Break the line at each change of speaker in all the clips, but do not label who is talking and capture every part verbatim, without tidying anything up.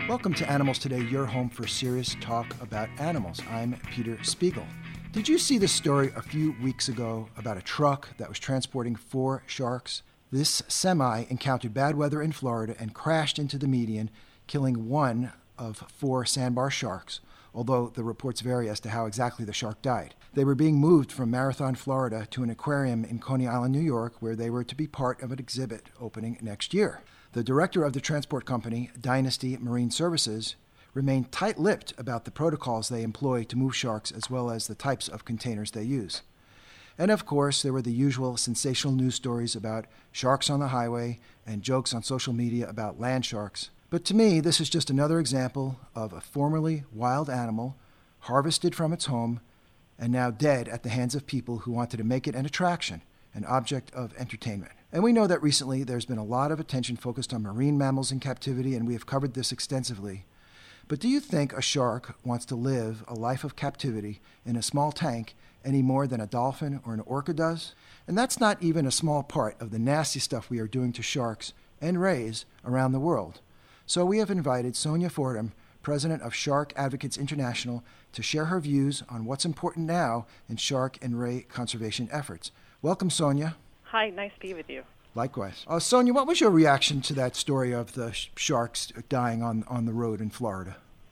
Welcome to Animals Today, your home for serious talk about animals. I'm Peter Spiegel. Did you see the story a few weeks ago about a truck that was transporting four sharks? This semi encountered bad weather in Florida and crashed into the median, killing one of four sandbar sharks, although the reports vary as to how exactly the shark died. They were being moved from Marathon, Florida to an aquarium in Coney Island, New York, where they were to be part of an exhibit opening next year. The director of the transport company, Dynasty Marine Services, remained tight-lipped about the protocols they employ to move sharks as well as the types of containers they use. And of course, there were the usual sensational news stories about sharks on the highway and jokes on social media about land sharks. But to me, this is just another example of a formerly wild animal harvested from its home and now dead at the hands of people who wanted to make it an attraction, an object of entertainment. And we know that recently there's been a lot of attention focused on marine mammals in captivity, and we have covered this extensively. But do you think a shark wants to live a life of captivity in a small tank any more than a dolphin or an orca does? And that's not even a small part of the nasty stuff we are doing to sharks and rays around the world. So we have invited Sonia Fordham, president of Shark Advocates International, to share her views on what's important now in shark and ray conservation efforts. Welcome, Sonia.
Hi, nice to be with you.
Likewise. Uh, Sonia, what was your reaction to that story of the sh- sharks dying on, on the road in Florida?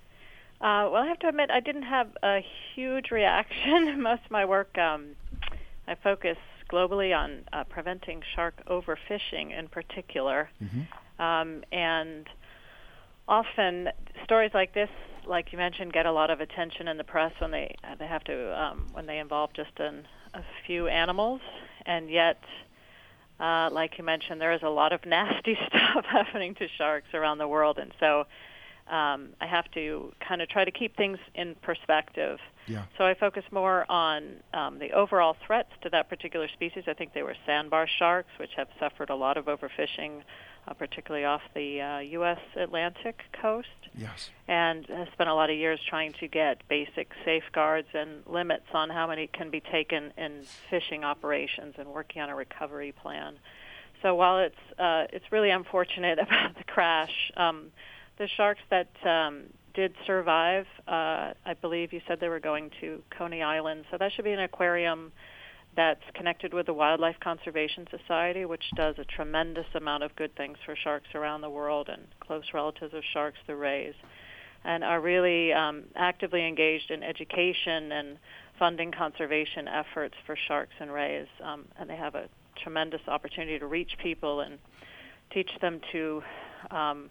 Uh, well, I have to admit, I didn't have a huge reaction. Most of my work, um, I focus globally on uh, preventing shark overfishing in particular. Mm-hmm. Um, and often stories like this, like you mentioned, get a lot of attention in the press when they uh, they have to um, when they involve just an, a few animals, and yet, uh, like you mentioned, there is a lot of nasty stuff happening to sharks around the world, and so um, I have to kind of try to keep things in perspective.
Yeah.
So I focus more on um, the overall threats to that particular species. I think they were sandbar sharks, which have suffered a lot of overfishing, uh, particularly off the uh, U S Atlantic coast.
Yes.
And has spent a lot of years trying to get basic safeguards and limits on how many can be taken in fishing operations and working on a recovery plan. So while it's uh, it's really unfortunate about the crash, um, the sharks that um, did survive, uh, I believe you said they were going to Coney Island, so that should be an aquarium that's connected with the Wildlife Conservation Society, which does a tremendous amount of good things for sharks around the world and close relatives of sharks, the rays, and are really um, actively engaged in education and funding conservation efforts for sharks and rays. Um, and they have a tremendous opportunity to reach people and teach them to um,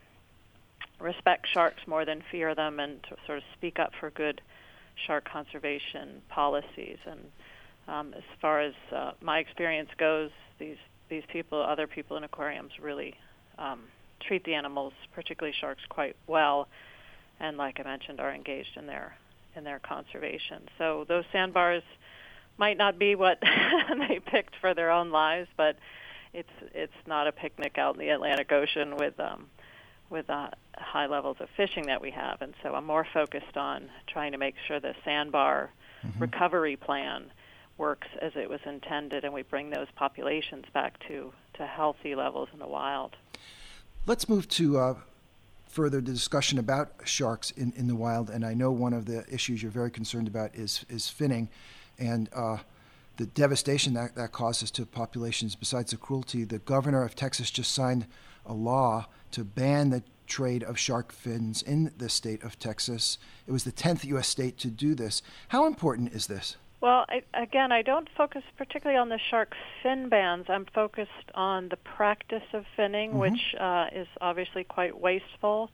respect sharks more than fear them, and to sort of speak up for good shark conservation policies. And Um, as far as uh, my experience goes, these these people, other people in aquariums, really um, treat the animals, particularly sharks, quite well, and like I mentioned, are engaged in their in their conservation. So those sandbars might not be what they picked for their own lives, but it's it's not a picnic out in the Atlantic Ocean with um, with uh, high levels of fishing that we have. And so I'm more focused on trying to make sure the sandbar mm-hmm. recovery plan works as it was intended, and we bring those populations back to, to healthy levels in the wild.
Let's move to uh, further the discussion about sharks in, in the wild, and I know one of the issues you're very concerned about is is finning, and uh, the devastation that, that causes to populations besides the cruelty. The governor of Texas just signed a law to ban the trade of shark fins in the state of Texas. It was the tenth U S state to do this. How important is this?
Well, I, again, I don't focus particularly on the shark fin bans. I'm focused on the practice of finning, mm-hmm. which uh, is obviously quite wasteful.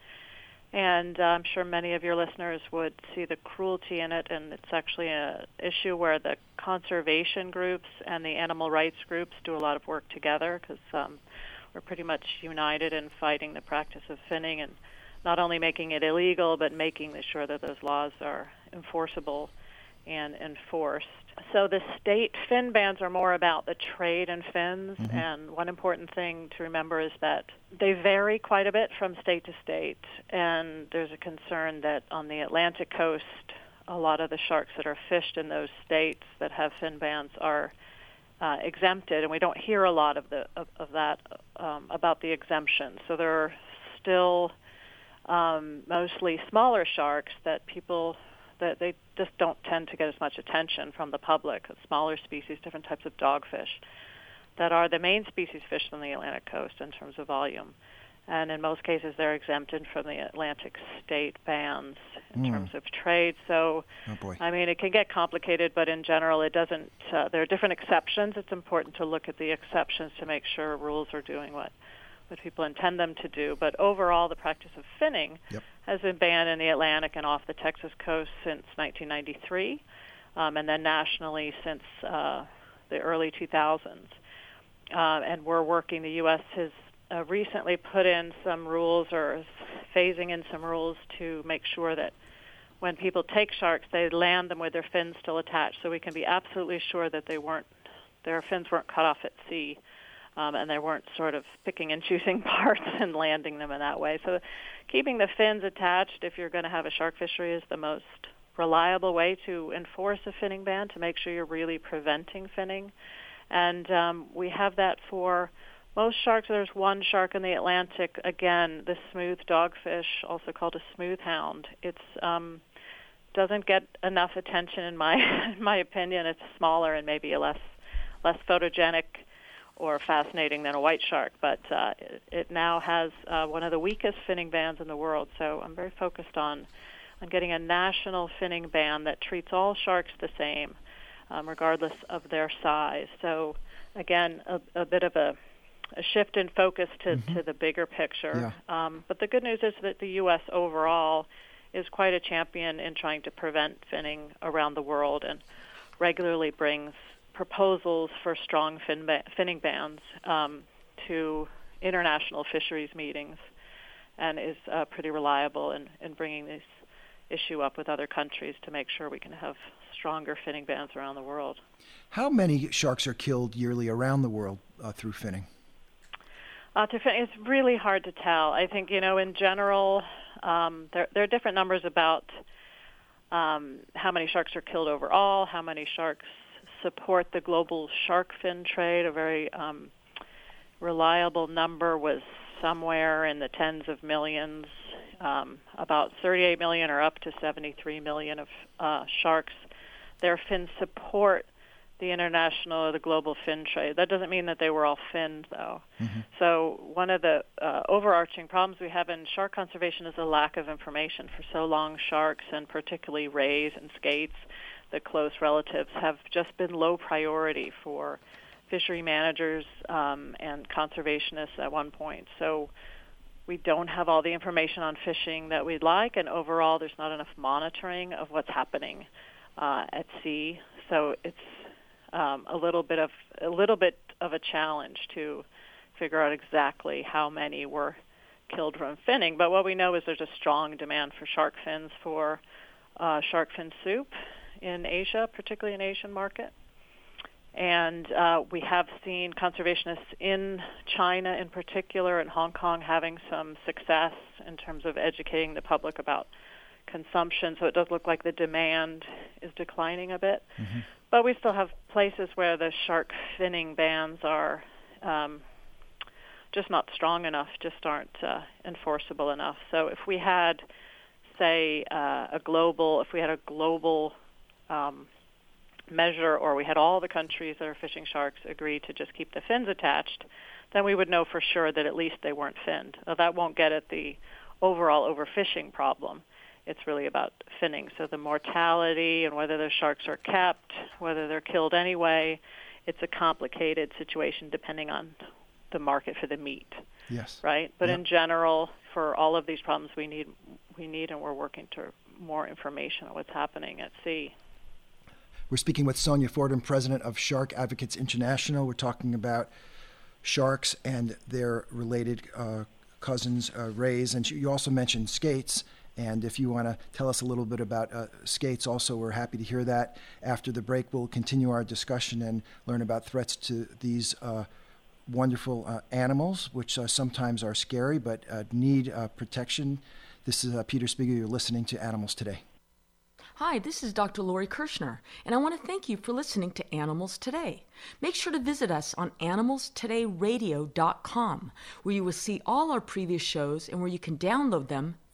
And uh, I'm sure many of your listeners would see the cruelty in it, and it's actually an issue where the conservation groups and the animal rights groups do a lot of work together, because um, we're pretty much united in fighting the practice of finning and not only making it illegal, but making sure that those laws are enforceable and enforced. So the state fin bans are more about the trade in fins, mm-hmm. and one important thing to remember is that they vary quite a bit from state to state, and there's a concern that on the Atlantic coast, a lot of the sharks that are fished in those states that have fin bans are uh, exempted, and we don't hear a lot of the of, of that um, about the exemption. So there are still um, mostly smaller sharks that people, that they just don't tend to get as much attention from the public, smaller species, different types of dogfish, that are the main species fished on the Atlantic coast in terms of volume. And in most cases, they're exempted from the Atlantic state bans in mm. terms of trade. So,
oh boy.
I mean, it can get complicated, but in general, it doesn't. Uh, there are different exceptions. It's important to look at the exceptions to make sure rules are doing what, what people intend them to do. But overall, the practice of finning
yep.
has been banned in the Atlantic and off the Texas coast since nineteen ninety-three, um, and then nationally since uh, the early two thousands. Uh, and we're working, the U S has uh, recently put in some rules or is phasing in some rules to make sure that when people take sharks, they land them with their fins still attached, so we can be absolutely sure that they weren't, their fins weren't cut off at sea, um, and they weren't sort of picking and choosing parts and landing them in that way. So keeping the fins attached if you're going to have a shark fishery is the most reliable way to enforce a finning ban, to make sure you're really preventing finning. And um, we have that for most sharks. There's one shark in the Atlantic, again, the smooth dogfish, also called a smooth hound. It's um, doesn't get enough attention in my in my opinion. It's smaller and maybe a less less photogenic or fascinating than a white shark, but uh, it, it now has uh, one of the weakest finning bans in the world. So I'm very focused on on getting a national finning ban that treats all sharks the same, Um, regardless of their size. So, again, a, a bit of a, a shift in focus to, mm-hmm. to the bigger picture.
Yeah.
Um, but the good news is that the U S overall is quite a champion in trying to prevent finning around the world and regularly brings proposals for strong fin ba- finning bans um, to international fisheries meetings and is uh, pretty reliable in, in bringing this issue up with other countries to make sure we can have stronger finning bans around the world.
How many sharks are killed yearly around the world uh, through finning?
Uh, to fin- it's really hard to tell. I think, you know, in general, um, there, there are different numbers about um, how many sharks are killed overall, how many sharks support the global shark fin trade. A very um, reliable number was somewhere in the tens of millions. Um, about thirty-eight million or up to seventy-three million of uh, sharks. Their fins support the international or the global fin trade. That doesn't mean that they were all finned, though. Mm-hmm. So one of the uh, overarching problems we have in shark conservation is a lack of information. For so long, sharks, and particularly rays and skates, the close relatives, have just been low priority for fishery managers um, and conservationists at one point. So we don't have all the information on fishing that we'd like, and overall there's not enough monitoring of what's happening uh, at sea. So it's um, a little bit of a little bit of a challenge to figure out exactly how many were killed from finning. But what we know is there's a strong demand for shark fins for uh, shark fin soup in Asia, particularly in Asian market. And uh, we have seen conservationists in China in particular and Hong Kong having some success in terms of educating the public about consumption. So it does look like the demand is declining a bit. Mm-hmm. But we still have places where the shark finning bans are um, just not strong enough, just aren't uh, enforceable enough. So if we had, say, uh, a global, if we had a global um, measure, or we had all the countries that are fishing sharks agree to just keep the fins attached, then we would know for sure that at least they weren't finned. Now, that won't get at the overall overfishing problem. It's really about finning. So the mortality and whether the sharks are kept, whether they're killed anyway, it's a complicated situation depending on the market for the meat.
Yes.
Right? But
yep.
in general, for all of these problems, we need we need and we're working to more information on what's happening at sea.
We're speaking with Sonia Fordham, president of Shark Advocates International. We're talking about sharks and their related uh, cousins, uh, rays. And you also mentioned skates. And if you want to tell us a little bit about uh, skates also, we're happy to hear that. After the break, we'll continue our discussion and learn about threats to these uh, wonderful uh, animals, which uh, sometimes are scary but uh, need uh, protection. This is uh, Peter Spiegel. You're listening to Animals Today.
Hi, this is Doctor Lori Kirshner, and I want to thank you for listening to Animals Today. Make sure to visit us on animals today radio dot com, where you will see all our previous shows and where you can download them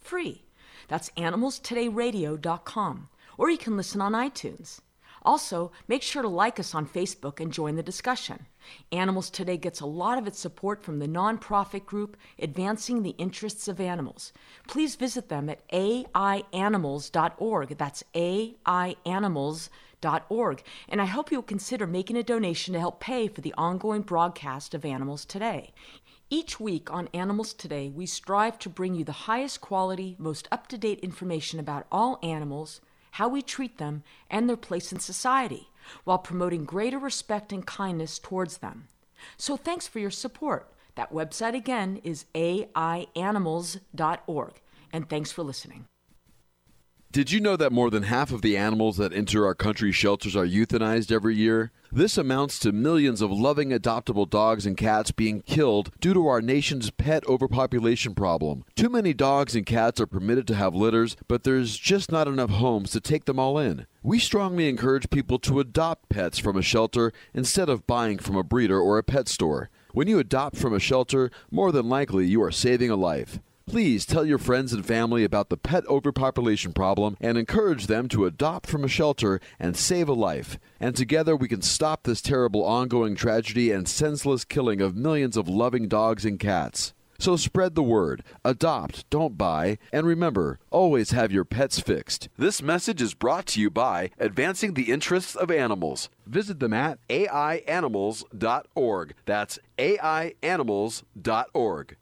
free. That's animals today radio dot com, or you can listen on iTunes. Also, make sure to like us on Facebook and join the discussion. Animals Today gets a lot of its support from the nonprofit group Advancing the Interests of Animals. Please visit them at A I animals dot org. That's A I animals dot org. And I hope you'll consider making a donation to help pay for the ongoing broadcast of Animals Today. Each week on Animals Today, we strive to bring you the highest quality, most up-to-date information about all animals, how we treat them, and their place in society, while promoting greater respect and kindness towards them. So thanks for your support. That website again is A I animals dot org. And thanks for listening.
Did you know that more than half of the animals that enter our country's shelters are euthanized every year? This amounts to millions of loving adoptable dogs and cats being killed due to our nation's pet overpopulation problem. Too many dogs and cats are permitted to have litters, but there's just not enough homes to take them all in. We strongly encourage people to adopt pets from a shelter instead of buying from a breeder or a pet store. When you adopt from a shelter, more than likely you are saving a life. Please tell your friends and family about the pet overpopulation problem and encourage them to adopt from a shelter and save a life. And together we can stop this terrible ongoing tragedy and senseless killing of millions of loving dogs and cats. So spread the word, adopt, don't buy, and remember, always have your pets fixed. This message is brought to you by Advancing the Interests of Animals. Visit them at A I animals dot org. That's A I animals dot org.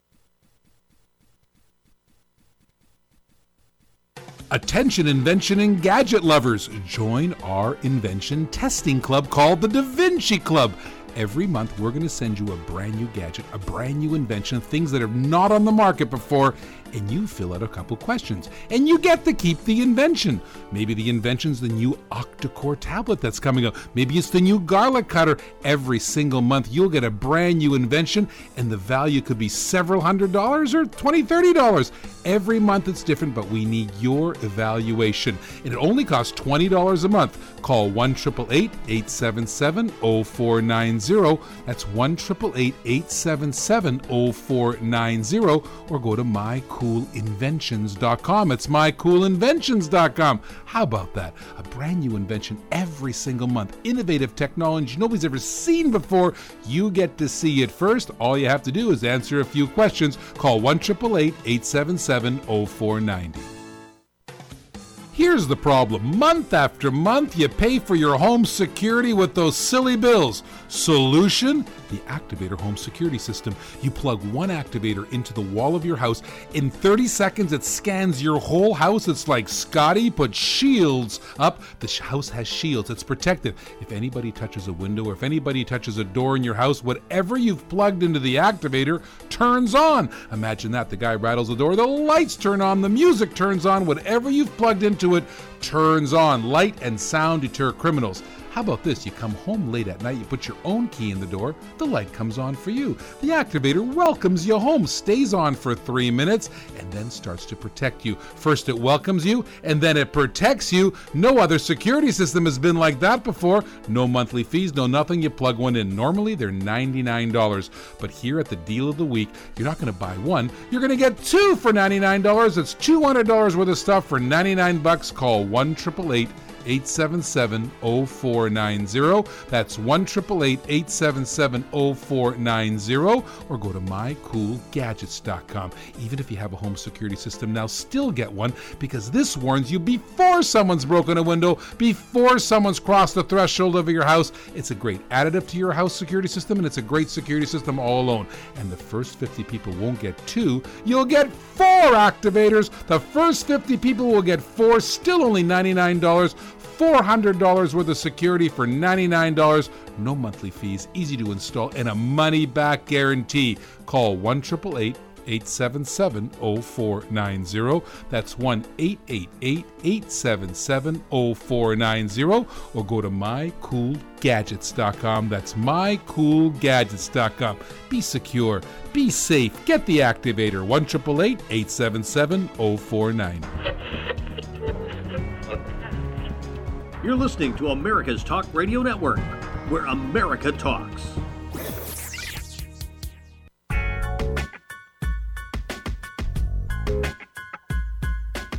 Attention invention and gadget lovers, join our invention testing club called the Da Vinci Club. Every month we're going to send you a brand new gadget, a brand new invention, things that are not on the market before, and you fill out a couple questions. And you get to keep the invention. Maybe the invention's the new octa-core tablet that's coming out. Maybe it's the new garlic cutter. Every single month you'll get a brand new invention, and the value could be several hundred dollars or twenty dollars, thirty dollars. Every month it's different, but we need your evaluation. And it only costs twenty dollars a month. Call one eight eight eight, eight seven seven, zero four nine zero. That's one eight eight eight, eight seven seven, zero four nine zero, or go to my cool inventions dot com. It's my cool inventions dot com. How about that? A brand new invention every single month. Innovative technology nobody's ever seen before. You get to see it first. All you have to do is answer a few questions. Call one eight eight eight, eight seven seven, zero four nine zero. Here's the problem. Month after month, you pay for your home security with those silly bills. Solution? The Activator home security system. You plug one activator into the wall of your house. In thirty seconds, it scans your whole house. It's like, Scotty, put shields up. The house has shields. It's protected. If anybody touches a window or if anybody touches a door in your house, whatever you've plugged into the activator turns on. Imagine that. The guy rattles the door. The lights turn on. The music turns on. Whatever you've plugged into it turns on. Light and sound deter criminals. How about this? You come home late at night, you put your own key in the door, the light comes on for you. The activator welcomes you home, stays on for three minutes, and then starts to protect you. First it welcomes you, and then it protects you. No other security system has been like that before. No monthly fees, no nothing. You plug one in. Normally they're ninety-nine dollars, but here at the deal of the week, you're not going to buy one. You're going to get two for ninety-nine dollars. It's two hundred dollars worth of stuff for ninety-nine bucks. Call one eight eight eight, eight seven seven, zero four nine zero. That's one eight eight eight, eight seven seven, zero four nine zero, or go to my cool gadgets dot com. Even if you have a home security system now, still get one, because this warns you before someone's broken a window, before someone's crossed the threshold of your house. It's a great additive to your house security system, and it's a great security system all alone. And the first fifty people won't get two, you'll get four activators. The first fifty people will get four, still only ninety-nine dollars. four hundred dollars worth of security for ninety-nine dollars. No monthly fees, easy to install, and a money-back guarantee. Call one eight eight eight, eight seven seven, zero four nine zero. That's one eight eight eight, eight seven seven, zero four nine zero. Or go to my cool gadgets dot com. That's my cool gadgets dot com. Be secure. Be safe. Get the activator. one eight eight eight, eight seven seven, zero four nine zero.
You're listening to America's Talk Radio Network, where America talks.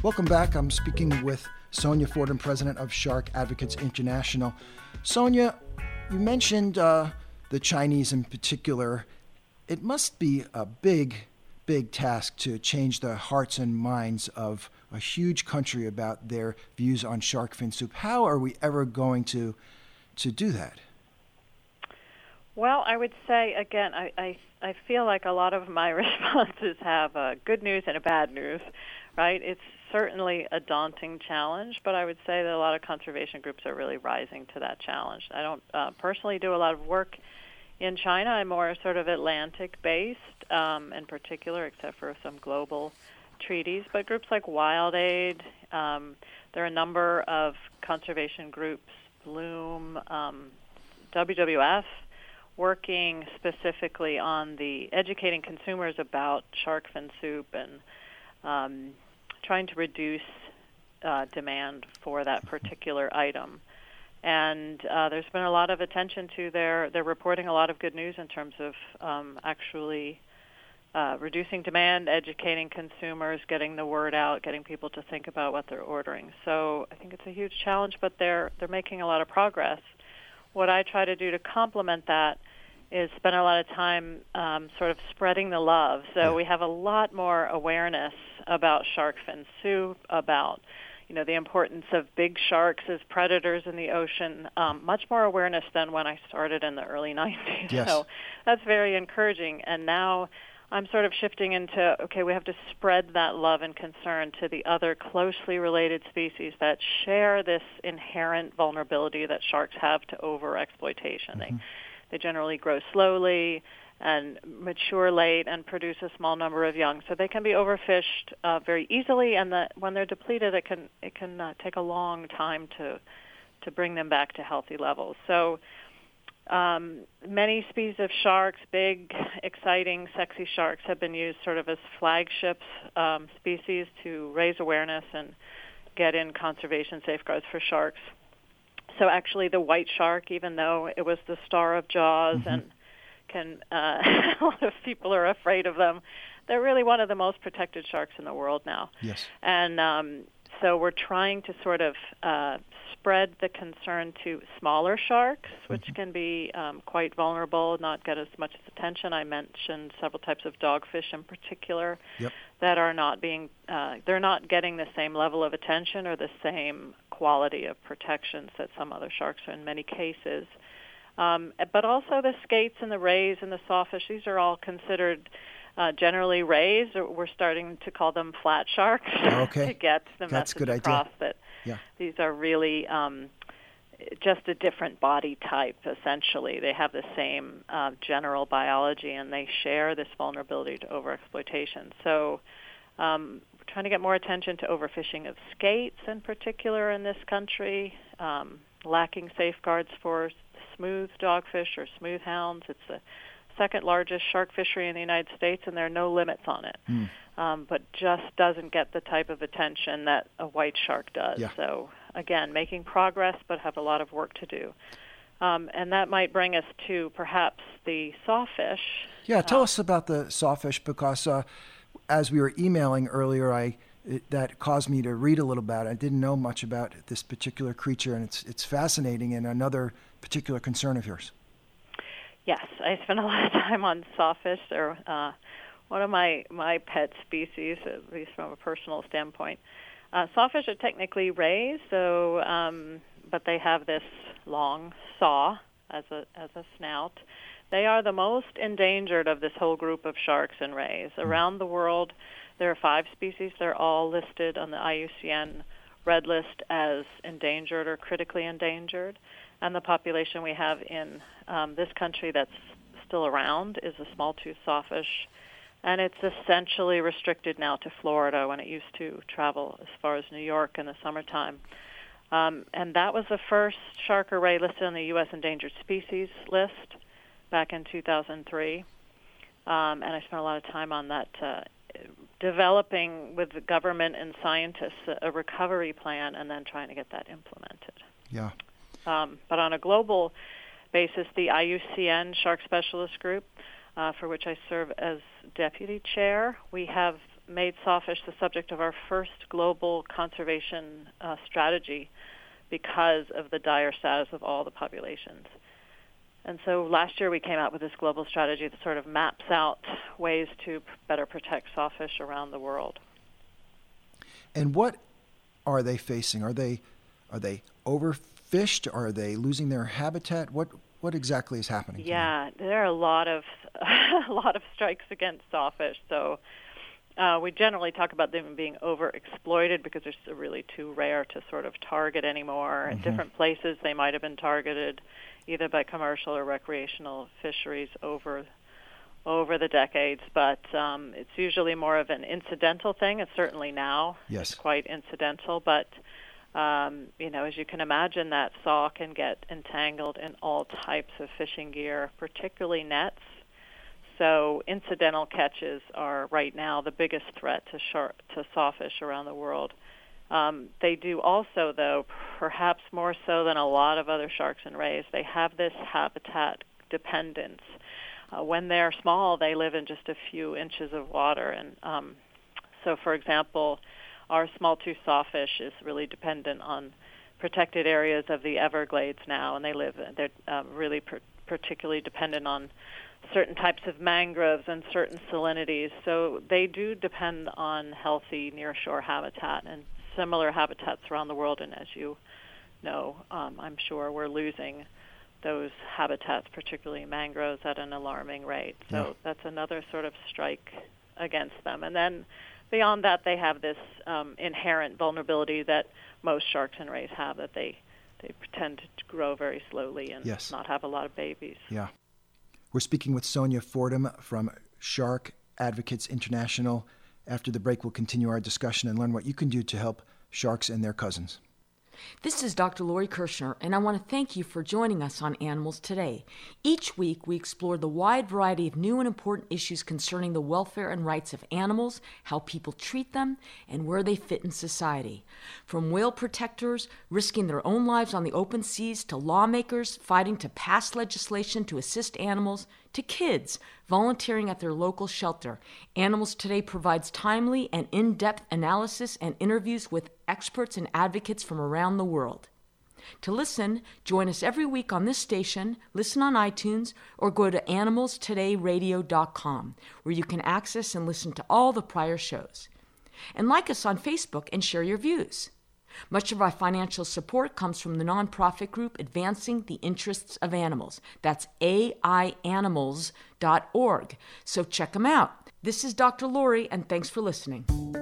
Welcome back. I'm speaking with Sonia Fordham, president of Shark Advocates International. Sonia, you mentioned uh, the Chinese in particular. It must be a big, big task to change the hearts and minds of a huge country about their views on shark fin soup. How are we ever going to to do that?
Well, I would say, again, I, I, I feel like a lot of my responses have uh, good news and a bad news, right? It's certainly a daunting challenge, but I would say that a lot of conservation groups are really rising to that challenge. I don't uh, personally do a lot of work in China. I'm more sort of Atlantic-based um, in particular, except for some global treaties. But groups like WildAid, um, there are a number of conservation groups, Bloom, um, W W F, working specifically on the educating consumers about shark fin soup and um, trying to reduce uh, demand for that particular item. And uh, there's been a lot of attention to their, they're reporting a lot of good news in terms of um, actually uh, reducing demand, educating consumers, getting the word out, getting people to think about what they're ordering. So I think it's a huge challenge, but they're they're making a lot of progress. What I try to do to complement that is spend a lot of time um, sort of spreading the love. So yeah. we have a lot more awareness about shark fin soup, about you know the importance of big sharks as predators in the ocean. Um, much more awareness than when I started in the early nineties.
Yes.
So that's very encouraging. And now I'm sort of shifting into, okay, we have to spread that love and concern to the other closely related species that share this inherent vulnerability that sharks have to overexploitation. Mm-hmm. They They generally grow slowly and mature late and produce a small number of young, so they can be overfished uh, very easily. And that when they're depleted, it can it can uh, take a long time to to bring them back to healthy levels. So um, many species of sharks, big, exciting, sexy sharks, have been used sort of as flagship um, species to raise awareness and get in conservation safeguards for sharks. So actually the white shark, even though it was the star of Jaws mm-hmm. and can uh, a lot of people are afraid of them, they're really one of the most protected sharks in the world now.
Yes.
And um, so we're trying to sort of uh, spread the concern to smaller sharks, which mm-hmm. can be um, quite vulnerable, not get as much attention. I mentioned several types of dogfish in particular
yep.
that are not being, uh, they're not getting the same level of attention or the same quality of protections that some other sharks are in many cases. Um, but also the skates and the rays and the sawfish, these are all considered uh, generally rays. We're starting to call them flat sharks
okay.
to get the
That's
message
good
across
idea.
that
yeah.
these are really um, just a different body type, essentially. They have the same uh, general biology, and they share this vulnerability to overexploitation. So um, we're trying to get more attention to overfishing of skates in particular in this country, um, lacking safeguards for smooth dogfish or smooth hounds. It's the second largest shark fishery in the United States, and there are no limits on it, mm. um, but just doesn't get the type of attention that a white shark does.
Yeah.
So, again, making progress, but have a lot of work to do. Um, and that might bring us to perhaps the sawfish.
Yeah, tell
uh,
us about the sawfish, because uh, as we were emailing earlier, I it, that caused me to read a little about it. I didn't know much about this particular creature, and it's it's fascinating and another particular concern of yours.
Yes, I spend a lot of time on sawfish. They're uh, one of my, my pet species, at least from a personal standpoint. Uh, sawfish are technically rays, so um, but they have this long saw as a as a snout. They are the most endangered of this whole group of sharks and rays. Around the world, there are five species. They're all listed on the I U C N Red List as endangered or critically endangered. And the population we have in um, this country that's still around is a small-tooth sawfish. And it's essentially restricted now to Florida when it used to travel as far as New York in the summertime. Um, and that was the first shark or ray listed on the U S Endangered Species list back in two thousand three. Um, and I spent a lot of time on that, uh, developing with the government and scientists a, a recovery plan and then trying to get that implemented.
Yeah.
Um, but on a global basis, the I U C N Shark Specialist Group, uh, for which I serve as deputy chair, we have made sawfish the subject of our first global conservation uh, strategy because of the dire status of all the populations. And so last year we came out with this global strategy that sort of maps out ways to p- better protect sawfish around the world.
And what are they facing? Are they are they overfished? Are they losing their habitat? What what exactly is happening?
Yeah, there are a lot of a lot of strikes against sawfish. So uh, we generally talk about them being overexploited because they're really too rare to sort of target anymore.
Mm-hmm.
In different places, they might have been targeted either by commercial or recreational fisheries over over the decades, but um, it's usually more of an incidental thing. It's certainly now
yes.
It's quite incidental, but um, you know, as you can imagine, that saw can get entangled in all types of fishing gear, particularly nets. So incidental catches are right now the biggest threat to shark, to sawfish around the world. Um, they do also, though, perhaps more so than a lot of other sharks and rays, they have this habitat dependence. Uh, when they're small, they live in just a few inches of water. And um, so, for example, our small-tooth sawfish is really dependent on protected areas of the Everglades now, and they live, they're uh, really per- particularly dependent on certain types of mangroves and certain salinities. So they do depend on healthy nearshore habitat and similar habitats around the world. And as you know, um, I'm sure we're losing those habitats, particularly mangroves, at an alarming rate. So yeah. That's another sort of strike against them. And then beyond that, they have this um, inherent vulnerability that most sharks and rays have, that they, they tend to grow very slowly and
yes.
not have a lot of babies.
Yeah. We're speaking with Sonia Fordham from Shark Advocates International. After the break, we'll continue our discussion and learn what you can do to help sharks and their cousins.
This is Doctor Lori Kirshner, and I want to thank you for joining us on Animals Today. Each week, we explore the wide variety of new and important issues concerning the welfare and rights of animals, how people treat them, and where they fit in society. From whale protectors risking their own lives on the open seas, to lawmakers fighting to pass legislation to assist animals, to kids volunteering at their local shelter, Animals Today provides timely and in-depth analysis and interviews with experts and advocates from around the world. To listen, join us every week on this station, listen on iTunes, or go to animals today radio dot com, where you can access and listen to all the prior shows. And like us on Facebook and share your views. Much of our financial support comes from the nonprofit group Advancing the Interests of Animals. That's A I animals dot org. So check them out. This is Doctor Lori, and thanks for listening.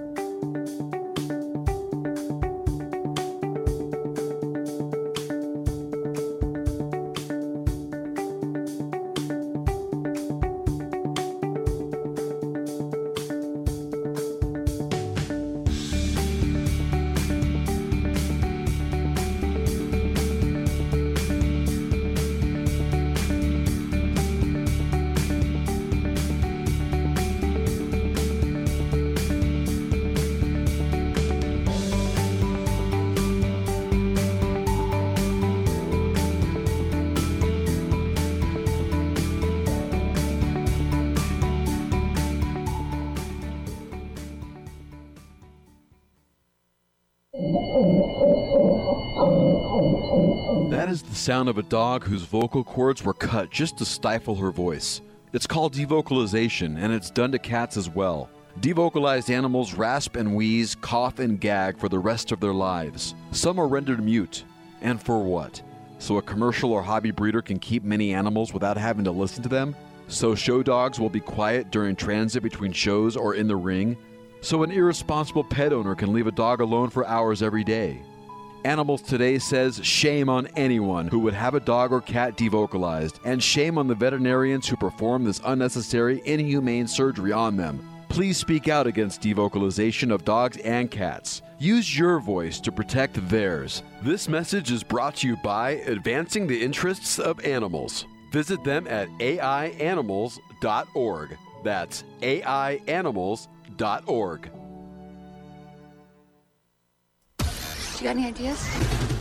That is the sound of a dog whose vocal cords were cut just to stifle her voice. It's called devocalization, and it's done to cats as well. Devocalized animals rasp and wheeze, cough and gag for the rest of their lives. Some are rendered mute. And for what? So a commercial or hobby breeder can keep many animals without having to listen to them? So show dogs will be quiet during transit between shows or in the ring? So an irresponsible pet owner can leave a dog alone for hours every day? Animals Today says shame on anyone who would have a dog or cat devocalized, and shame on the veterinarians who perform this unnecessary, inhumane surgery on them. Please speak out against devocalization of dogs and cats. Use your voice to protect theirs. This message is brought to you by Advancing the Interests of Animals. Visit them at A I animals dot org. That's A I animals dot org.
You got any ideas?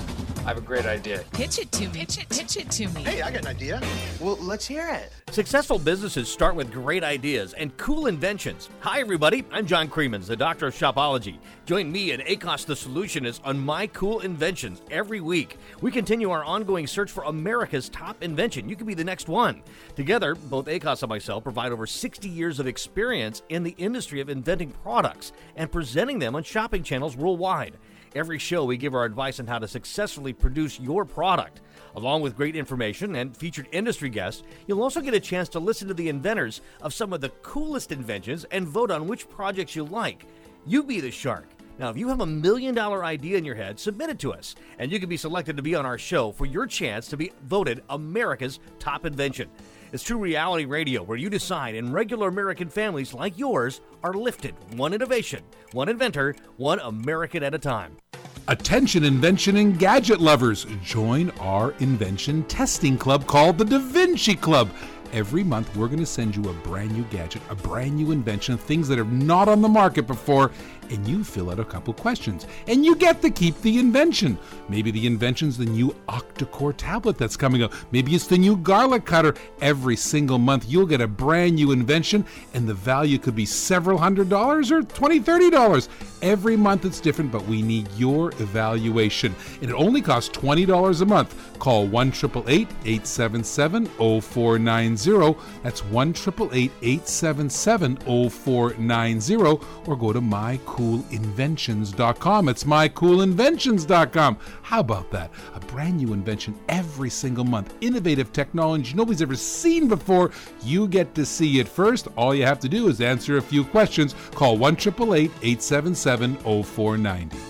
I have a great idea.
Pitch it to me. Pitch it, pitch it to me.
Hey, I got an idea. Well, let's hear it.
Successful businesses start with great ideas and cool inventions. Hi, everybody. I'm John Creemans, the Doctor of Shopology. Join me and ACOS the Solutionist on My Cool Inventions every week. We continue our ongoing search for America's top invention. You could be the next one. Together, both ACOS and myself provide over sixty years of experience in the industry of inventing products and presenting them on shopping channels worldwide. Every show, we give our advice on how to successfully produce your product. Along with great information and featured industry guests, you'll also get a chance to listen to the inventors of some of the coolest inventions and vote on which projects you like. You be the shark. Now, if you have a million dollar idea in your head, submit it to us, and you can be selected to be on our show for your chance to be voted America's top invention. It's true reality radio where you decide and regular American families like yours are lifted one innovation, one inventor, one American at a time.
Attention invention and gadget lovers, join our invention testing club called the Da Vinci Club. Every month we're going to send you a brand new gadget, a brand new invention, things that are not on the market before, and you fill out a couple questions. And you get to keep the invention. Maybe the invention's the new octa-core tablet that's coming up. Maybe it's the new garlic cutter. Every single month you'll get a brand new invention, and the value could be several hundred dollars or twenty, thirty dollars. Every month it's different, but we need your evaluation. And it only costs twenty dollars a month. Call one eight eight eight, eight seven seven, zero four nine zero. That's one eight eight eight, eight seven seven, zero four nine zero, or go to my cool inventions dot com. It's my cool inventions dot com. How about that? A brand new invention every single month. Innovative technology nobody's ever seen before. You get to see it first. All you have to do is answer a few questions. Call one eight eight eight, eight seven seven, zero four nine zero.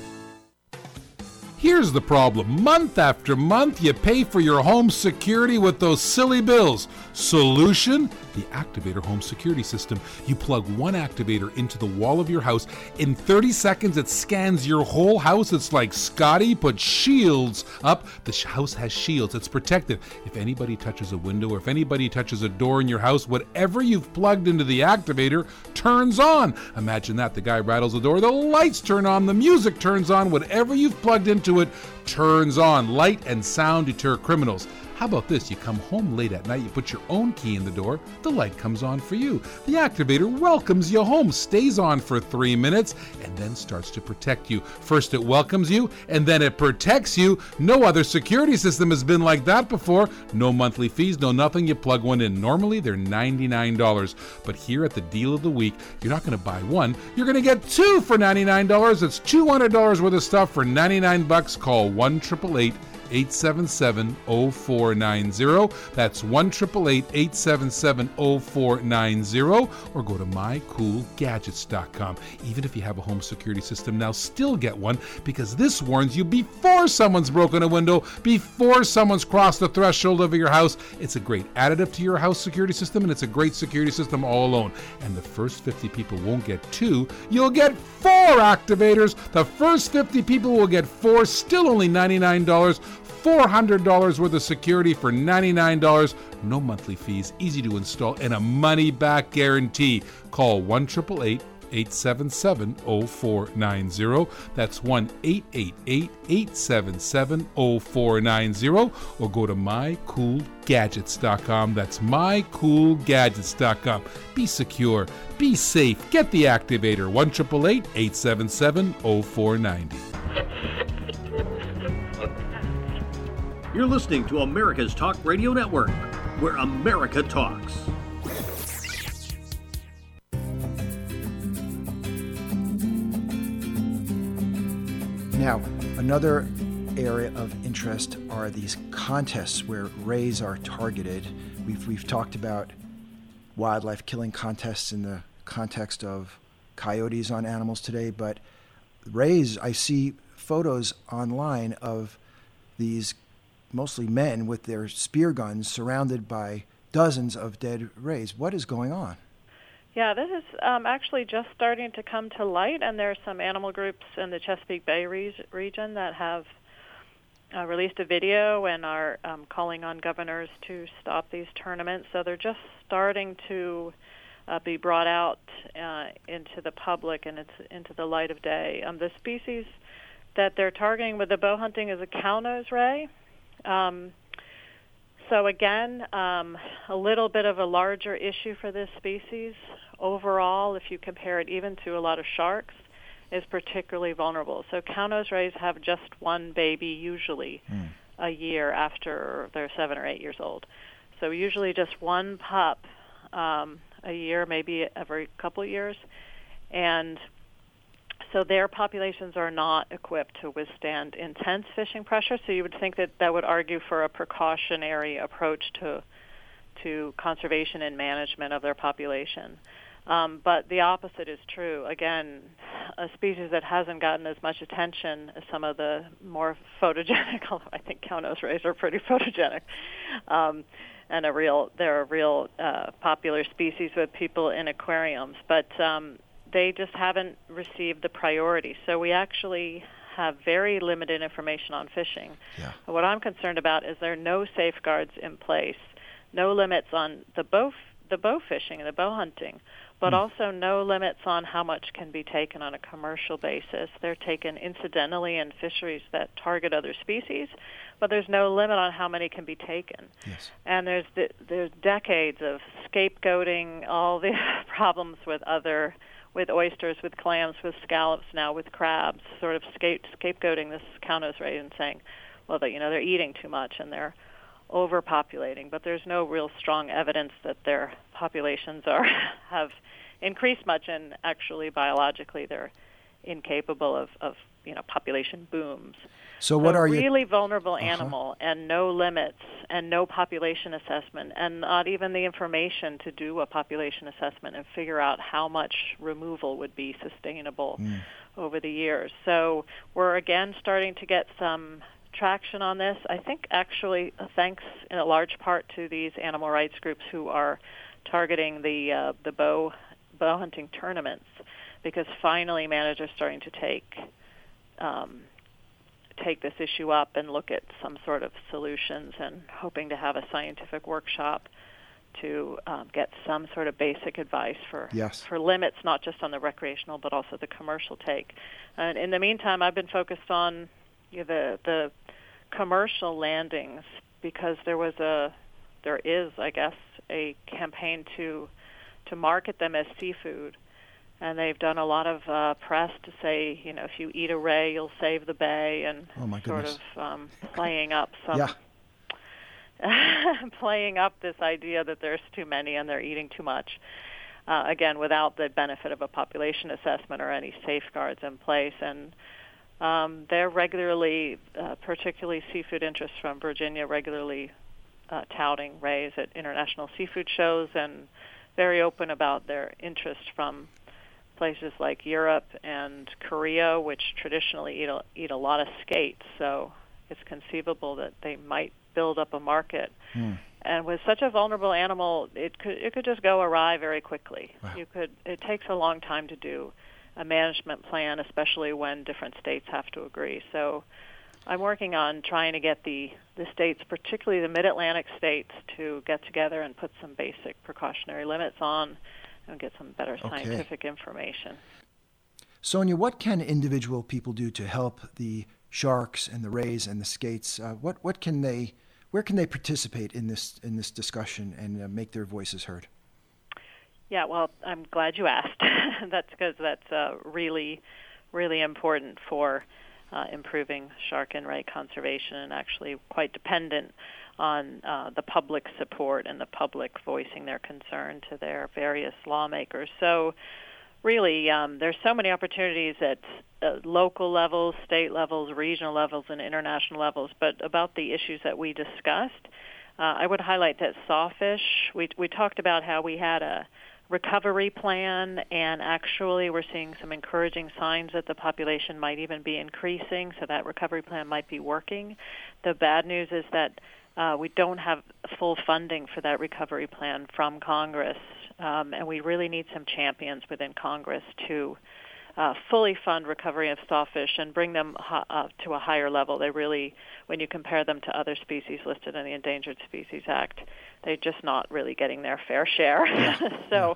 Here's the problem. Month after month, you pay for your home security with those silly bills. Solution? The Activator home security system. You plug one activator into the wall of your house. In thirty seconds, it scans your whole house. It's like, Scotty, put shields up. The house has shields. It's protected. If anybody touches a window or if anybody touches a door in your house, whatever you've plugged into the activator turns on. Imagine that. The guy rattles the door. The lights turn on. The music turns on. Whatever you've plugged into it turns on. Light and sound deter criminals. How about this? You come home late at night, you put your own key in the door, the light comes on for you. The activator welcomes you home, stays on for three minutes, and then starts to protect you. First it welcomes you, and then it protects you. No other security system has been like that before. No monthly fees, no nothing. You plug one in. Normally they're ninety-nine dollars, but here at the deal of the week, you're not going to buy one. You're going to get two for ninety-nine dollars. It's two hundred dollars worth of stuff for ninety-nine bucks. Call one eight eight eight, eight seven seven, zero four nine zero. That's one eight eight eight, eight seven seven, zero four nine zero, or go to my cool gadgets dot com. Even if you have a home security system now, still get one, because this warns you before someone's broken a window, before someone's crossed the threshold of your house. It's a great additive to your house security system, and it's a great security system all alone. And the first fifty people won't get two, you'll get four activators. The first fifty people will get four, still only ninety-nine dollars. four hundred dollars worth of security for ninety-nine dollars. No monthly fees, easy to install, and a money-back guarantee. Call one eight eight eight, eight seven seven, zero four nine zero. That's one eight eight eight, eight seven seven, zero four nine zero. Or go to my cool gadgets dot com. That's my cool gadgets dot com. Be secure. Be safe. Get the activator. one eight eight eight, eight seven seven, zero four nine zero.
You're listening to America's Talk Radio Network, where America talks.
Now, another area of interest are these contests where rays are targeted. We've we've talked about wildlife killing contests in the context of coyotes on animals today, but rays, I see photos online of these mostly men with their spear guns surrounded by dozens of dead rays. What is going on?
Yeah, this is um, actually just starting to come to light, and there are some animal groups in the Chesapeake Bay re- region that have uh, released a video and are um, calling on governors to stop these tournaments. So they're just starting to uh, be brought out uh, into the public and it's into the light of day. Um, the species that they're targeting with the bow hunting is a cownose ray. Um, so again, um, a little bit of a larger issue for this species. Overall, if you compare it even to a lot of sharks, is particularly vulnerable. So cownose rays have just one baby usually mm. a year after they're seven or eight years old. So usually just one pup um, a year, maybe every couple of years. And so their populations are not equipped to withstand intense fishing pressure. So you would think that that would argue for a precautionary approach to to conservation and management of their population. Um, but the opposite is true. Again, a species that hasn't gotten as much attention as some of the more photogenic, although I think cownose rays are pretty photogenic, um, and a real they're a real uh, popular species with people in aquariums. But um, they just haven't received the priority. So we actually have very limited information on fishing.
Yeah.
What I'm concerned about is there are no safeguards in place, no limits on the bow the bow fishing and the bow hunting, but also no limits on how much can be taken on a commercial basis. They're taken incidentally in fisheries that target other species, but there's no limit on how many can be taken.
Yes.
And there's the, there's decades of scapegoating all the problems with other, with oysters, with clams, with scallops, now with crabs, sort of scape, scapegoating this cownose ray and saying, well, that you know they're eating too much and they're overpopulating, but there's no real strong evidence that their populations are have increased much, and actually biologically they're incapable of, of you know population booms.
So what
so
are
really
you?
Really vulnerable
uh-huh.
animal, and no limits, and no population assessment, and not even the information to do a population assessment and figure out how much removal would be sustainable mm. over the years. So we're again starting to get some traction on this. I think actually uh, thanks in a large part to these animal rights groups who are targeting the uh, the bow bow hunting tournaments, because finally managers are starting to take um, take this issue up and look at some sort of solutions, and hoping to have a scientific workshop to um, get some sort of basic advice for
yes.
for limits, not just on the recreational but also the commercial take. And in the meantime, I've been focused on you know, the the commercial landings, because there was a there is I guess a campaign to to market them as seafood, and they've done a lot of uh, press to say, you know, if you eat a ray, you'll save the bay, and
oh my
sort
goodness.
of um, playing up some
yeah.
playing up this idea that there's too many and they're eating too much. Uh, again, without the benefit of a population assessment or any safeguards in place. And Um, they're regularly, uh, particularly seafood interests from Virginia, regularly uh, touting rays at international seafood shows, and very open about their interest from places like Europe and Korea, which traditionally eat a, eat a lot of skate. So it's conceivable that they might build up a market. Mm. And with such a vulnerable animal, it could it could just go awry very quickly.
Wow.
You could it takes a long time to do a management plan, especially when different states have to agree. So I'm working on trying to get the, the states, particularly the mid-Atlantic states, to get together and put some basic precautionary limits on and get some better
okay.
scientific information.
Sonia, what can individual people do to help the sharks and the rays and the skates? Uh, what what can they, where can they participate in this in this discussion and uh, make their voices heard?
Yeah, well, I'm glad you asked. That's because that's uh, really, really important for uh, improving shark and ray conservation, and actually quite dependent on uh, the public support and the public voicing their concern to their various lawmakers. So really, um, there's so many opportunities at uh, local levels, state levels, regional levels, and international levels. But about the issues that we discussed, uh, I would highlight that sawfish, we, we talked about how we had a recovery plan, and actually we're seeing some encouraging signs that the population might even be increasing, so that recovery plan might be working. The bad news is that uh, we don't have full funding for that recovery plan from Congress, um, and we really need some champions within Congress to uh, fully fund recovery of sawfish and bring them ho- uh, to a higher level. They really, when you compare them to other species listed in the Endangered Species Act, they're just not really getting their fair share.
Yeah.
so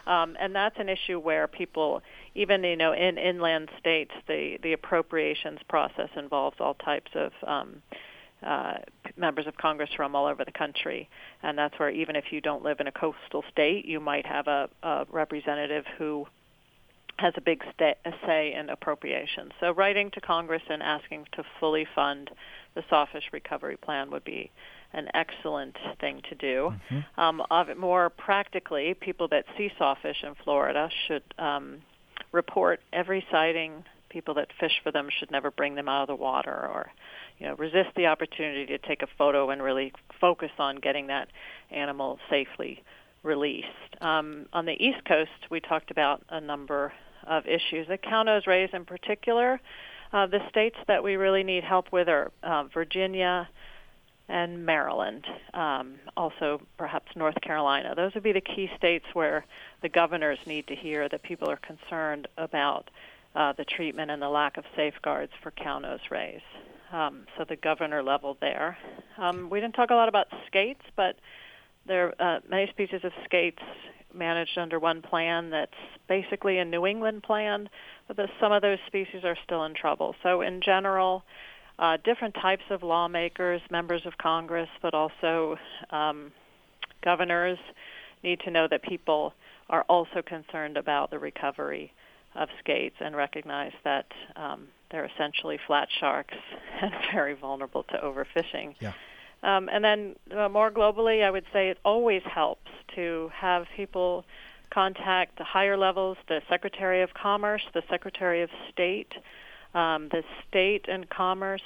Um, and that's an issue where people, even you know, in inland states, the, the appropriations process involves all types of um, uh, members of Congress from all over the country. And that's where even if you don't live in a coastal state, you might have a, a representative who has a big sta- a say in appropriations. So writing to Congress and asking to fully fund the Sawfish Recovery Plan would be an excellent thing to do. Mm-hmm. Um, of it more practically, people that see sawfish in Florida should um, report every sighting. People that fish for them should never bring them out of the water, or you know, resist the opportunity to take a photo and really focus on getting that animal safely released. Um, on the East Coast, we talked about a number of issues. The cow-nose rays in particular, uh, the states that we really need help with are uh, Virginia and Maryland, um, also perhaps North Carolina. Those would be the key states where the governors need to hear that people are concerned about uh, the treatment and the lack of safeguards for cow-nose rays. Um, so the governor level there. Um, we didn't talk a lot about skates, but there are uh, many species of skates managed under one plan that's basically a New England plan, but the, some of those species are still in trouble. So in general, uh, different types of lawmakers, members of Congress, but also um, governors need to know that people are also concerned about the recovery of skates and recognize that um, they're essentially flat sharks and very vulnerable to overfishing.
Yeah.
Um, and then uh, more globally, I would say it always helps to have people contact the higher levels, the Secretary of Commerce, the Secretary of State, um, the State and Commerce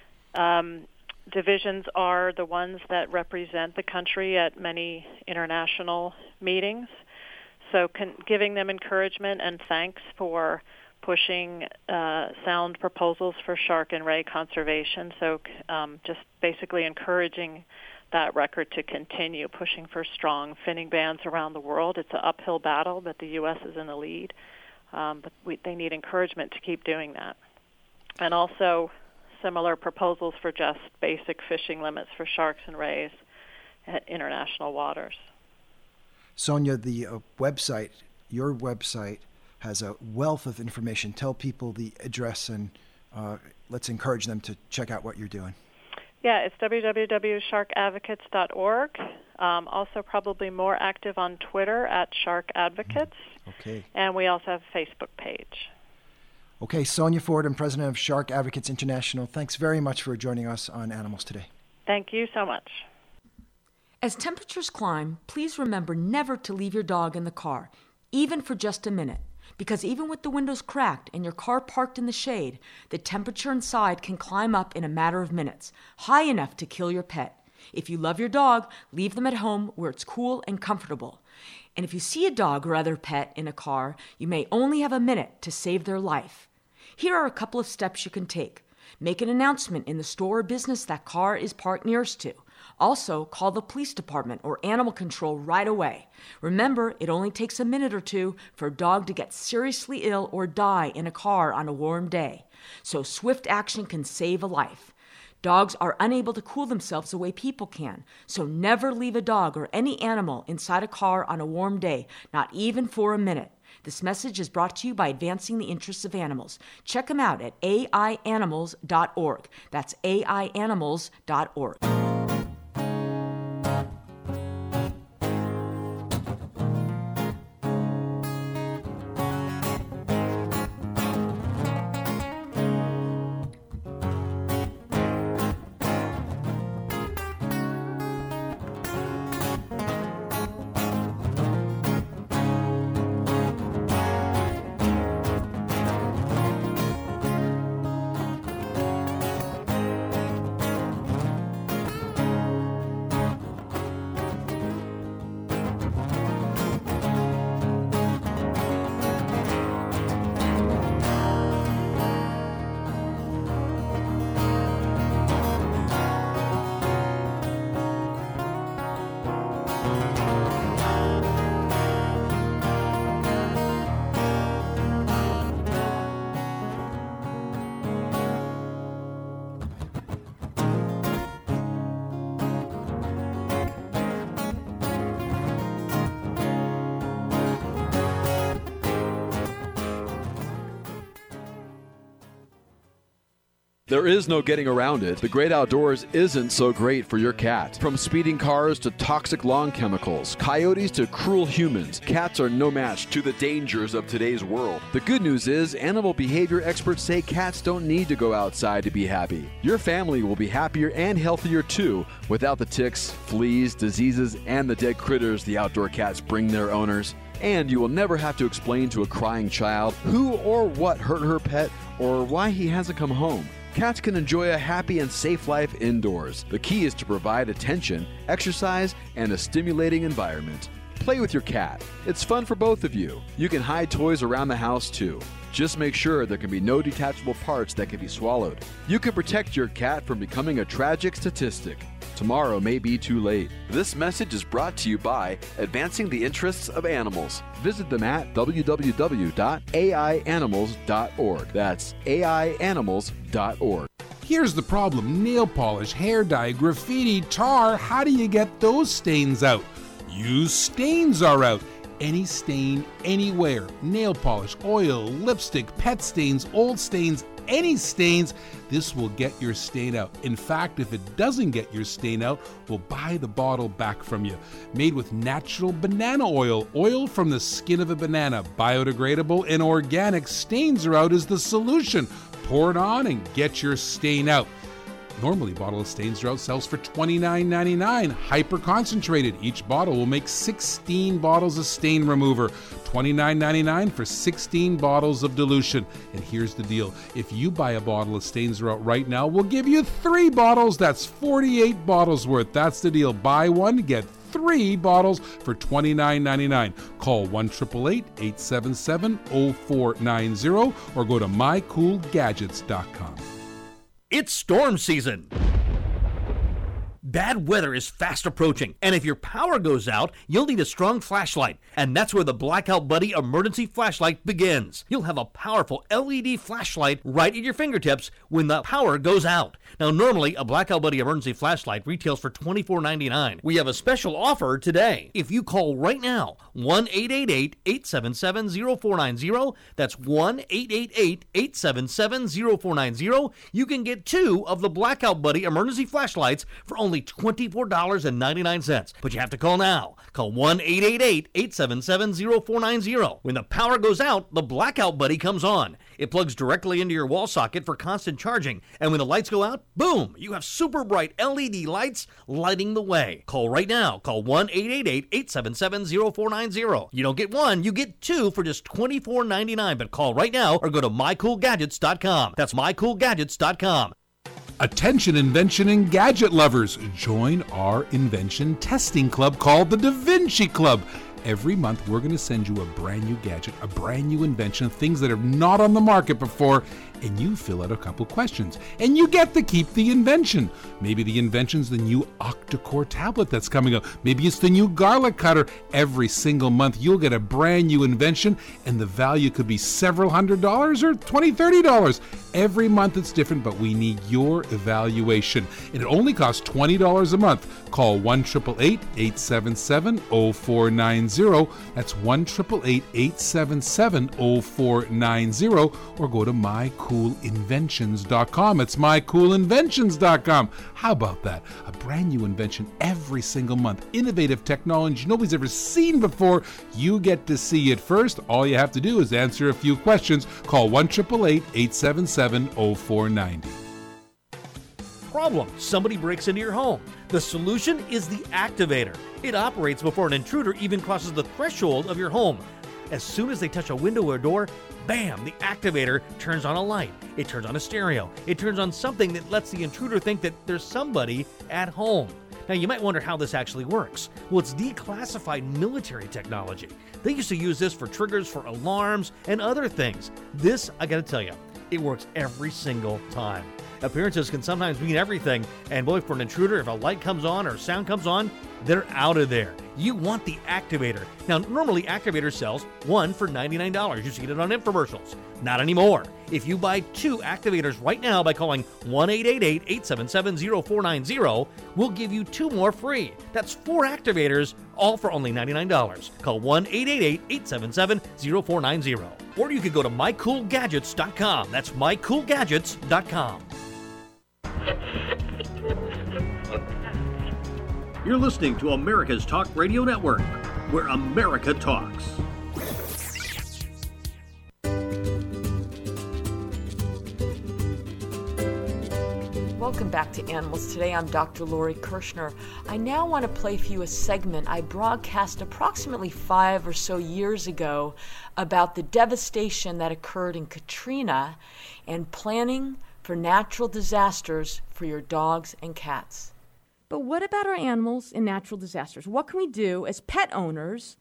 um, divisions are the ones that represent the country at many international meetings. So con- giving them encouragement and thanks for pushing uh, sound proposals for shark and ray conservation. So um, just basically encouraging that record to continue, pushing for strong finning bans around the world. It's an uphill battle, but the U S is in the lead. Um, but we, they need encouragement to keep doing that. And also similar proposals for just basic fishing limits for sharks and rays at international waters.
Sonia, the uh, website, your website, has a wealth of information. Tell people the address and uh, let's encourage them to check out what you're doing.
Yeah, it's w w w dot shark advocates dot org. Um, also probably more active on Twitter at Shark Advocates.
Okay.
And we also have a Facebook page.
Okay, Sonia Fordham, President of Shark Advocates International, thanks very much for joining us on Animals Today.
Thank you so much.
As temperatures climb, please remember never to leave your dog in the car, even for just a minute. Because even with the windows cracked and your car parked in the shade, the temperature inside can climb up in a matter of minutes, high enough to kill your pet. If you love your dog, leave them at home where it's cool and comfortable. And if you see a dog or other pet in a car, you may only have a minute to save their life. Here are a couple of steps you can take. Make an announcement in the store or business that car is parked nearest to. Also, call the police department or animal control right away. Remember, it only takes a minute or two for a dog to get seriously ill or die in a car on a warm day. So swift action can save a life. Dogs are unable to cool themselves the way people can, so never leave a dog or any animal inside a car on a warm day, not even for a minute. This message is brought to you by Advancing the Interests of Animals. Check them out at A I animals dot org. That's A I animals dot org.
There is no getting around it. The great outdoors isn't so great for your cat. From speeding cars to toxic lawn chemicals, coyotes to cruel humans, cats are no match to the dangers of today's world. The good news is, animal behavior experts say cats don't need to go outside to be happy. Your family will be happier and healthier too without the ticks, fleas, diseases, and the dead critters the outdoor cats bring their owners. And you will never have to explain to a crying child who or what hurt her pet or why he hasn't come home. Cats can enjoy a happy and safe life indoors. The key is to provide attention, exercise, and a stimulating environment. Play with your cat. It's fun for both of you. You can hide toys around the house too. Just make sure there can be no detachable parts that can be swallowed. You can protect your cat from becoming a tragic statistic. Tomorrow may be too late. This message is brought to you by Advancing the Interests of Animals. Visit them at w w w dot a i animals dot org. That's a i animals dot org.
Here's the problem: nail polish, hair dye, graffiti, tar. How do you get those stains out? Use Stains Are Out. Any stain, anywhere. Nail polish, oil, lipstick, pet stains, old stains, any stains. This will get your stain out. In fact, if it doesn't get your stain out, we'll buy the bottle back from you. Made with natural banana oil, oil from the skin of a banana, biodegradable and organic. Stains Are Out is the solution. Pour it on and get your stain out. Normally, a bottle of Stains Are Out sells for twenty-nine ninety-nine. Hyper concentrated. Each bottle will make sixteen bottles of stain remover. twenty-nine ninety-nine for sixteen bottles of dilution. And here's the deal: if you buy a bottle of Stains Are Out right now, we'll give you three bottles. That's forty-eight bottles worth. That's the deal. Buy one, get three bottles for twenty-nine ninety-nine. Call one eight eight eight, eight seven seven, zero four nine zero or go to my cool gadgets dot com.
It's storm season. Bad weather is fast approaching, and if your power goes out, you'll need a strong flashlight, and that's where the Blackout Buddy emergency flashlight begins. You'll have a powerful L E D flashlight right at your fingertips when the power goes out. Now, normally, a Blackout Buddy emergency flashlight retails for twenty-four ninety-nine. We have a special offer today. If you call right now, one eight eight eight, eight seven seven, zero four nine zero, that's one eight eight eight, eight seven seven, zero four nine zero, you can get two of the Blackout Buddy emergency flashlights for only twenty-four ninety-nine. But you have to call now. Call one eight eight eight, eight seven seven, zero four nine zero. When the power goes out, the Blackout Buddy comes on. It plugs directly into your wall socket for constant charging, and when the lights go out, boom, you have super bright L E D lights lighting the way. Call right now. Call one eight eight eight, eight seven seven, zero four nine zero. You don't get one, you get two for just twenty-four ninety-nine. But call right now or go to my cool gadgets dot com. That's my cool gadgets dot com.
Attention invention and gadget lovers, join our invention testing club called the Da Vinci Club. Every month we're going to send you a brand new gadget, a brand new invention, things that are not on the market before, and you fill out a couple questions. And you get to keep the invention. Maybe the invention's the new octa-core tablet that's coming up. Maybe it's the new garlic cutter. Every single month you'll get a brand new invention, and the value could be several hundred dollars or twenty, thirty dollars. Every month it's different, but we need your evaluation. And it only costs twenty dollars a month. Call one eight eight eight, eight seven seven, zero four nine zero. That's one eight eight eight, eight seven seven, zero four nine zero or go to my cool inventions dot com. It's my cool inventions dot com. How about that? A brand new invention every single month. Innovative technology nobody's ever seen before. You get to see it first. All you have to do is answer a few questions. Call one eight eight eight, eight seven seven, zero four nine zero.
Problem: somebody breaks into your home. The solution is the activator. It operates before an intruder even crosses the threshold of your home. As soon as they touch a window or door, bam, the activator turns on a light. It turns on a stereo. It turns on something that lets the intruder think that there's somebody at home. Now, you might wonder how this actually works. Well, it's declassified military technology. They used to use this for triggers for alarms and other things. This, I gotta tell you, it works every single time. Appearances can sometimes mean everything, and boy, for an intruder, if a light comes on or sound comes on, they're out of there. You want the activator. Now, normally activator sells one for ninety-nine dollars. You've seen it on infomercials. Not anymore. If you buy two activators right now by calling one eight eight eight, eight seven seven, zero four nine zero, we'll give you two more free. That's four activators, all for only ninety-nine dollars. Call one eight eight eight, eight seven seven, zero four nine zero. Or you could go to my cool gadgets dot com. That's my cool gadgets dot com.
You're listening to America's Talk Radio Network, where America talks.
Welcome back to Animals Today. I'm Doctor Lori Kirshner. I now want to play for you a segment I broadcast approximately five or so years ago about the devastation that occurred in Katrina and planning for natural disasters for your dogs and cats. But what about our animals in natural disasters? What can we do as pet owners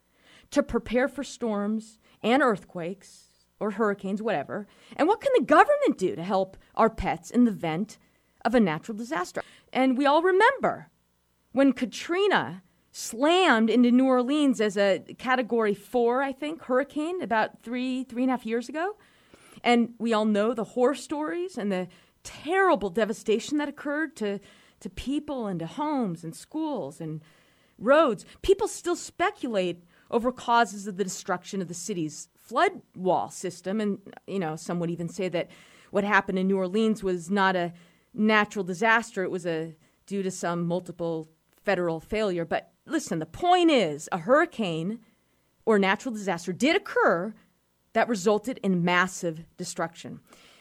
to prepare for storms and earthquakes or hurricanes, whatever? And what can the government do to help our pets in the event of a natural disaster? And we all remember when Katrina slammed into New Orleans as a category four, I think, hurricane about three, three and a half years ago. And we all know the horror stories and the terrible devastation that occurred to, to people and to homes and schools and roads. People still speculate over causes of the destruction of the city's flood wall system. And, you know, some would even say that what happened in New Orleans was not a natural disaster. It was a due to some multiple federal failure. But listen, the point is a hurricane or natural disaster did occur that resulted in massive destruction.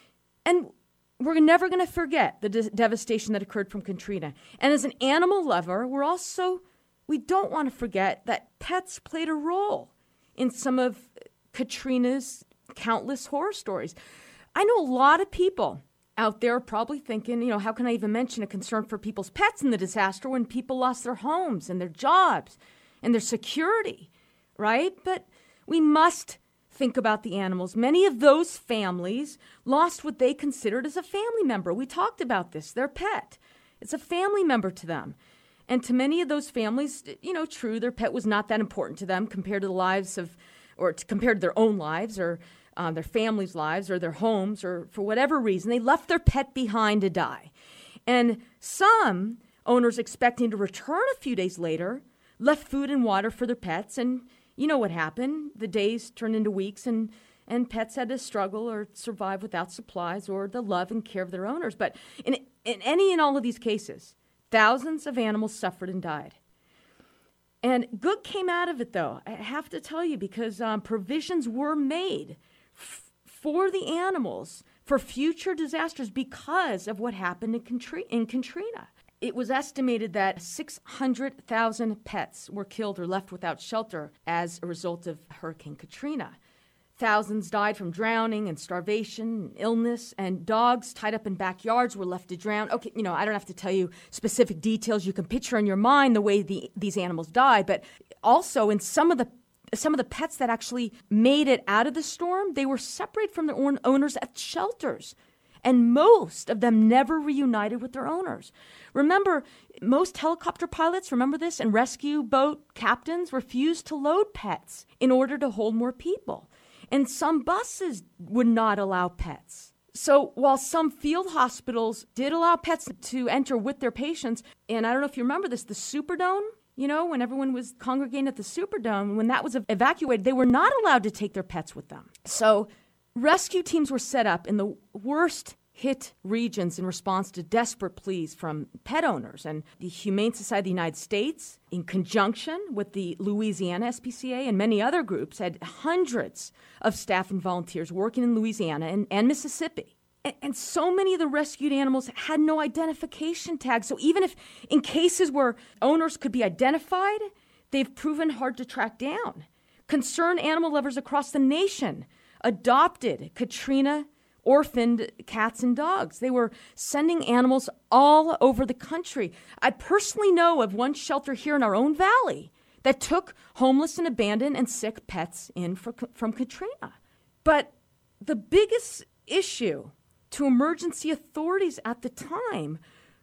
And we're never going to forget the de- devastation that occurred from Katrina. And as an animal lover, we're also, we don't want to forget that pets played a role in some of Katrina's countless horror stories. I know a lot of people out there probably thinking, you know, how can I even mention a concern for people's pets in the disaster when people lost their homes and their jobs and their security, right? But we must think about the animals. Many of those families lost what they considered as a family member. We talked about this, their pet. It's a family member to them. And to many of those families, you know, true, their pet was not that important to them compared to the lives of, or to, compared to their own lives or uh, their family's lives or their homes, or for whatever reason, they left their pet behind to die. And some owners expecting to return a few days later left food and water for their pets, and you know what happened. The days turned into weeks, and, and pets had to struggle or survive without supplies or the love and care of their owners. But in, in any and all of these cases, thousands of animals suffered and died. And good came out of it, though, I have to tell you, because um, provisions were made f- for the animals for future disasters because of what happened in, Contri- in Katrina. It was estimated that six hundred thousand pets were killed or left without shelter as a result of Hurricane Katrina. Thousands died from drowning and starvation and illness, and dogs tied up in backyards were left to drown. Okay, you know, I don't have to tell you specific details. You can picture in your mind the way the, these animals died, but also in some of the some of the pets that actually made it out of the storm, they were separated from their own owners at shelters. And most of them never reunited with their owners. Remember, most helicopter pilots, remember this, and rescue boat captains refused to load pets in order to hold more people. And some buses would not allow pets. So while some field hospitals did allow pets to enter with their patients, and I don't know if you remember this, the Superdome, you know, when everyone was congregating at the Superdome, when that was evacuated, they were not allowed to take their pets with them. So rescue teams were set up in the worst hit regions in response to desperate pleas from pet owners. And the Humane Society of the United States, in conjunction with the Louisiana S P C A and many other groups, had hundreds of staff and volunteers working in Louisiana and, and Mississippi. And, and so many of the rescued animals had no identification tags. So even if in cases where owners could be identified, they've proven hard to track down. Concerned animal lovers across the nation adopted Katrina orphaned cats and dogs. They were sending animals all over the country. I personally know of one shelter here in our own valley that took homeless and abandoned and sick pets in for, from Katrina. But the biggest issue to emergency authorities at the time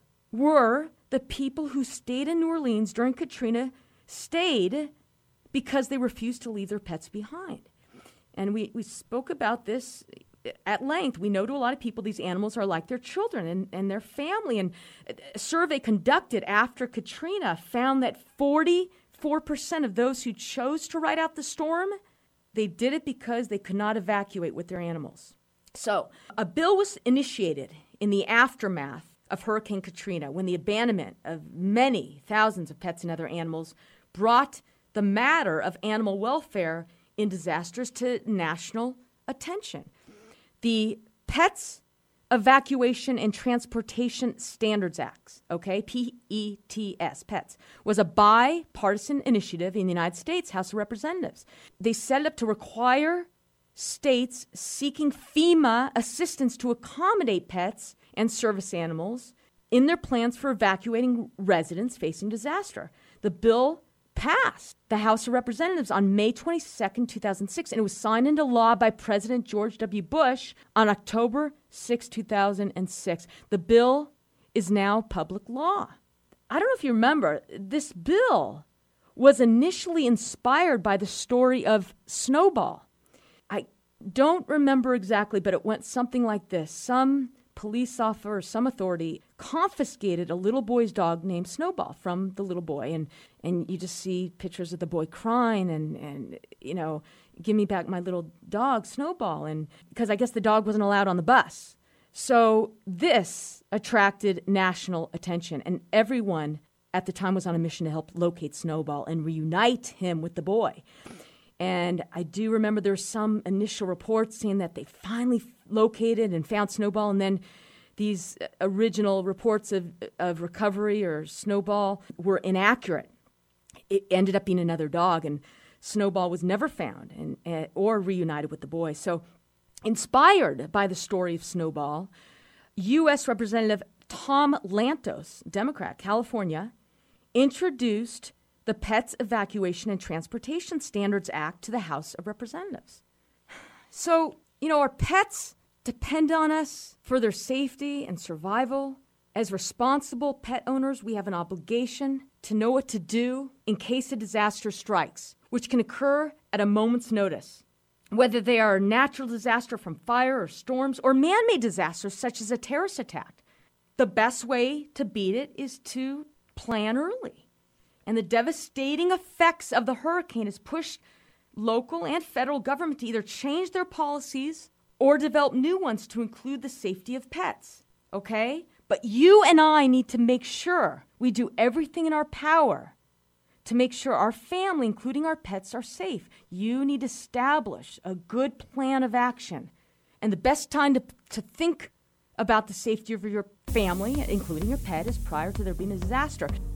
were the people who stayed in New Orleans during Katrina stayed because they refused to leave their pets behind. And we, we spoke about this at length. We know to a lot of people these animals are like their children and, and their family. And a survey conducted after Katrina found that forty-four percent of those who chose to ride out the storm, they did it because they could not evacuate with their animals. So a bill was initiated in the aftermath of Hurricane Katrina, when the abandonment of many thousands of pets and other animals brought the matter of animal welfare in disasters to national attention. The Pets Evacuation and Transportation Standards Act, okay, P E T S, PETS, was a bipartisan initiative in the United States House of Representatives. They set it up to require states seeking FEMA assistance to accommodate pets and service animals in their plans for evacuating residents facing disaster. The bill passed the House of Representatives on May twenty-second, two thousand six, and it was signed into law by President George W. Bush on October sixth, two thousand six. The bill is now public law. I don't know if you remember, this bill was initially inspired by the story of Snowball. I don't remember exactly, but it went something like this. Some police officer or some authority confiscated a little boy's dog named Snowball from the little boy. And, and you just see pictures of the boy crying and, and, you know, give me back my little dog, Snowball. And because I guess the dog wasn't allowed on the bus. So this attracted national attention. And everyone at the time was on a mission to help locate Snowball and reunite him with the boy. And I do remember there were some initial reports saying that they finally located and found Snowball, and then these original reports of, of recovery or Snowball were inaccurate. It ended up being another dog, and Snowball was never found and, and or reunited with the boy. So, inspired by the story of Snowball, U S Representative Tom Lantos, Democrat, California, introduced the Pets Evacuation and Transportation Standards Act to the House of Representatives. So, you know, our pets depend on us for their safety and survival. As responsible pet owners, we have an obligation to know what to do in case a disaster strikes, which can occur at a moment's notice. Whether they are a natural disaster from fire or storms or man-made disasters such as a terrorist attack, the best way to beat it is to plan early. And the devastating effects of the hurricane has pushed local and federal government to either change their policies or develop new ones to include the safety of pets, okay? But you and I need to make sure we do everything in our power to make sure our family, including our pets, are safe. You need to establish a good plan of action. And the best time to, to think about the safety of your family, including your pet, is prior to there being a disaster.